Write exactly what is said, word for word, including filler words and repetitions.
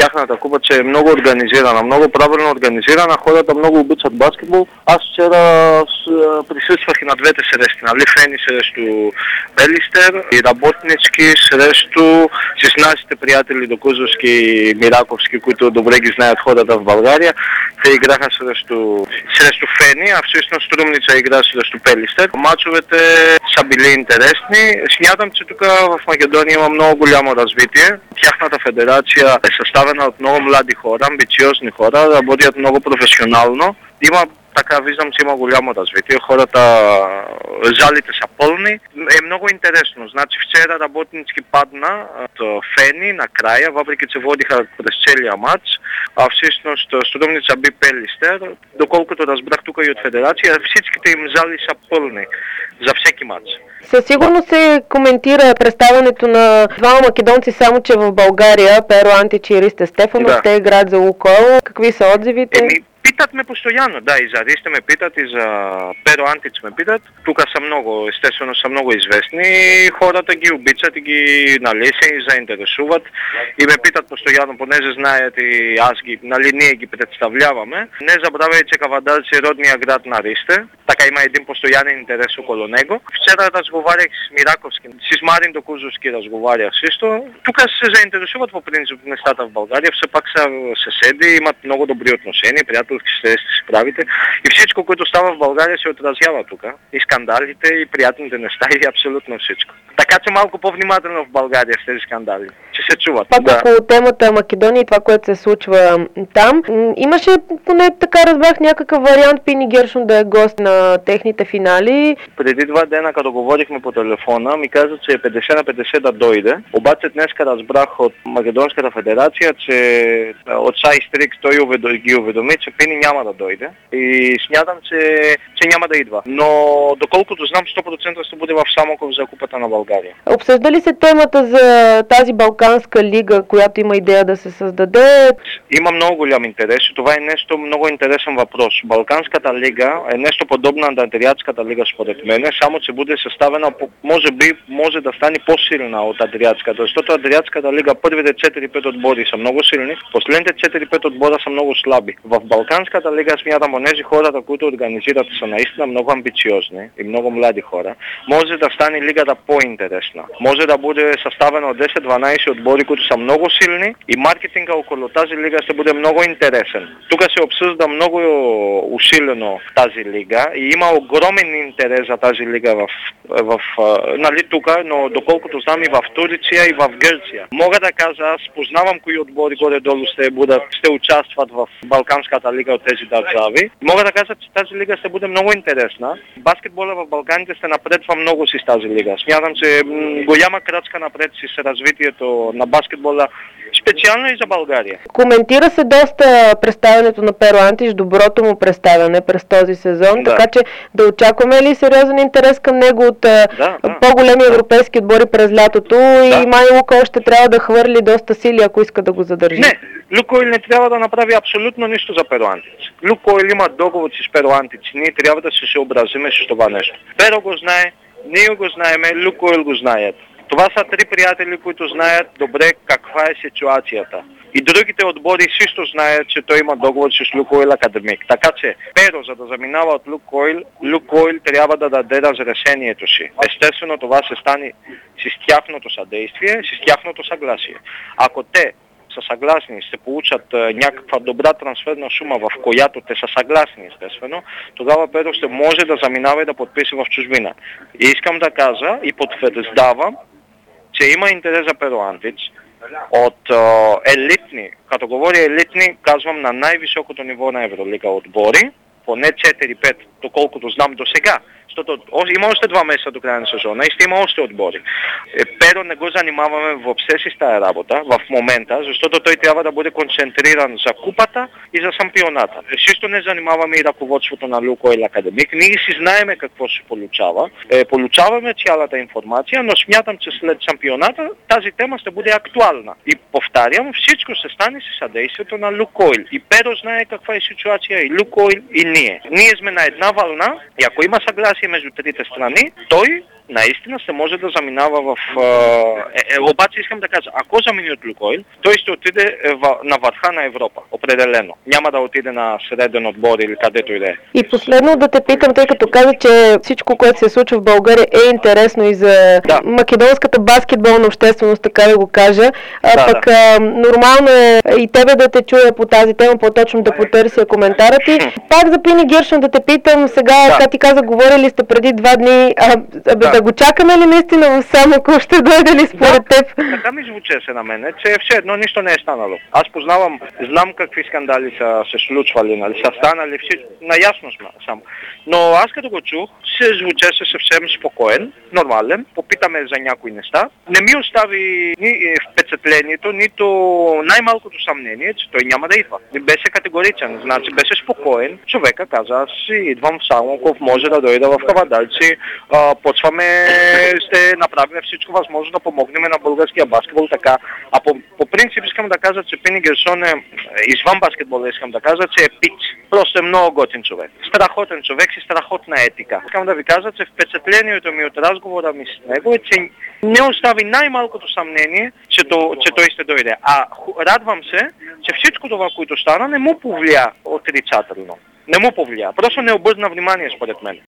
тяхната купа, че е много организирана, много правилно организирана, хората много обичат баскетбол. Аз вчера присъствах и на двете срещи, нали, Фени срещу Пелистер и работнички срещу шестнайсетте приятели до Кузовски и Мираковски, които добре ги знаят хората в България. Те играха срещу, срещу Фени, а всъщност Струмница игра срещу Пелистер. Мачовете са били интересни. Смятам, че тук в Македония има много голямо развитие. Тяхната федерация е съставена от много млади хора, амбициозни хора, работят много професионално. Има, така виждам, че има голямо развитие. Хората, залите са пълни. Е много интересно. Значи вчера работнички падна от Фени накрая, въпреки че водиха през целия матч, а всъщност Струмница би Пелистер. Доколкото разбрах тук и от федерация, всичките им зали са пълни за всеки матч. Със сигурност се коментира представянето на двама македонци, само че в България, Перо Антич и Ристо Стефанов, да. Те играят за Лукойл. Какви са отзивите? Еми, питат ме постоянно, да, и за Ристо ме питат, и за Перо Антич ме питат. Тук са много, естествено са много известни, хората ги обичат и ги, нали, се заинтересуват и ме питат постоянно, понеже знаят и аз ги, нали, ние ги представляваме. Не забравяй, че Кавадарц е родния град на Ристо, така има един постоянен интерес около него. Вчера разговарях с Мираковски, с Марин Докузовски разговарях също. Тук се заинтересуват по принцип нещата в България, все пак са съседи, имат много добри отношения, приятелски срещи си правите и всичко, което става в България, се отразява тук. И скандалите, и приятните неща, и абсолютно всичко. Така че малко по-внимателно в България с тези скандали, че се чуват. Пак да. Около темата Македония и това, което се случва там, имаше, поне така разбрах, някакъв вариант Пини Гершон да е гост на техните финали. Преди два дена, като говорихме по телефона, ми каза, че е петдесет на петдесет да дойде. Обаче днеска разбрах от Македонската федерация, че от Сайстрик той ги уведоми, че Пини няма да дойде. И смятам, че, че няма да идва. Но доколкото знам, сто процента ще бъде в Самоков за Купата на България. Обсъжда ли се темата за тази Балканска лига, която има идея да се създаде? Има много голям интерес. Това е нещо много интересен въпрос. Балканската лига е нещо подобно на Адриатската лига според мен, само че буде съставена, може би, може да стане по-силна от Адриатската, защото Адриатската лига първите четири-пет отбори са много силни, последните четири-пет отбора са много слаби. В Балканската лига смятам, онези хората, които организират, са наистина много амбициозни и много млади хора. Може да стане лигата по-интересна. Може да бъде съставена от десет-дванайсет отбори, които са много силни и маркетинга около тази лига ще бъде много интересен. Тук се обсъжда много усилено тази лига и има огромен интерес за тази лига в, в, нали, тук, но доколкото знам и в Турция и в Гърция. Мога да кажа, аз познавам кои отбори горе-долу ще, будат, ще участват в Балканската лига от тези държави. Мога да кажа, че тази лига ще бъде много интересна. Баскетбола в Балканите ще напредва много си с тази лига. Смятам, че м- голяма крачка напред си с развитието на баскетбола, специално и за България. Коментира се доста представянето на Перо Антич, доброто му представяне през този сезон, да. Така че да очакваме ли сериозен интерес към него от да, да, по-големи да. европейски отбори през лятото да. И Май Лукойл ще трябва да хвърли доста сили, ако иска да го задържи? Не, Лукойл не трябва да направи абсолютно нищо за Перо Антич. Лукойл има договор с Перо Антич, ние трябва да се съобразиме с това нещо. Перо го знае, ние го знаеме, Лукойл го знаят. Това са три приятели, които знаят добре каква е ситуацията. И другите отбори също знаят, че той има договор с Лукойл Академик. Така че Перо, за да заминава от Лукойл, Лукойл трябва да даде разрешението си. Естествено това се стане с тяхното съдействие, с тяхното съгласие. Ако те са съгласни, ще получат някаква добра трансферна сума, в която те са съгласни, естествено, тогава Перо ще може да заминава и да подпише в чужбина. И искам да кажа и потвърждавам, че има интерес за Перо Антич от е, елитни, като говоря елитни, казвам на най-високото ниво на Евролига отбори, поне четири-пет, доколкото знам до сега. Защото има още два месеца до края на сезона и ще има още отбори. Е, Перо не го занимаваме въобще с тази работа в момента, защото той трябва да бъде концентриран за купата и за шампионата. Също не занимаваме и ръководството на Лукойл Академик. Ние си знаеме какво се получава. Е, получаваме цялата информация, но смятам, че след шампионата тази тема ще бъде актуална. И повтарям, всичко ще стане с съдействието на Лукойл. И Перо знае каква е ситуация, и Лукойл, и ние. Ние сме на една вълна и ако има съгласие между трите страни, той наистина се може да заминава в... Е, е, обаче искам да кажа, ако замини от Лукойл, той ще отиде в, на върха на Европа, определено. Няма да отиде на среден отбор или където и да е. И последно да те питам, тъй като каза, че всичко, което се случва в България е интересно и за да. македонската баскетболна общественост, така да го кажа. А, да, пък да. А, нормално е и тебе да те чуя по тази тема, по-точно да потърся коментара ти. Пак за Пини Гершън да те питам, сега, да. как ти каза, говорили сте преди два дни, а, а, да. да го чакаме ли наистина в Самоков, ще дойде ли според да. теб? Така ми звучеше на мене, че все едно нищо не е станало. Аз познавам, знам какви скандали са се случвали, нали, са станали, всички, наясно съм. Но аз като го чух, се звучеше съвсем спокоен, нормален, попитаме за някои неща. Не ми остави ни впечатлението, нито най-малкото съмнение, че той няма да идва. Не беше категоричен, значи беше спокоен. Човека каза, аз си идвам в Самоков, може да дойда в Кавадалци, а, почваме, ще направим всичко възможно да помогнем на българския баскетбол така. А по, по принцип искам да кажа, че Пини Гершън е, извън баскетбола искам да кажа, че е пич. Просто е много готин човек. Страхотен човек и страхотна етика. Искам да ви кажа, че впечатлението ми от разговора ми с него е, че не остави най-малкото съмнение, че, то, че той ще дойде. А радвам се, че всичко това, което стана, не му повлия отрицателно. Не му повлия. Просто не обърна внимание, според мен.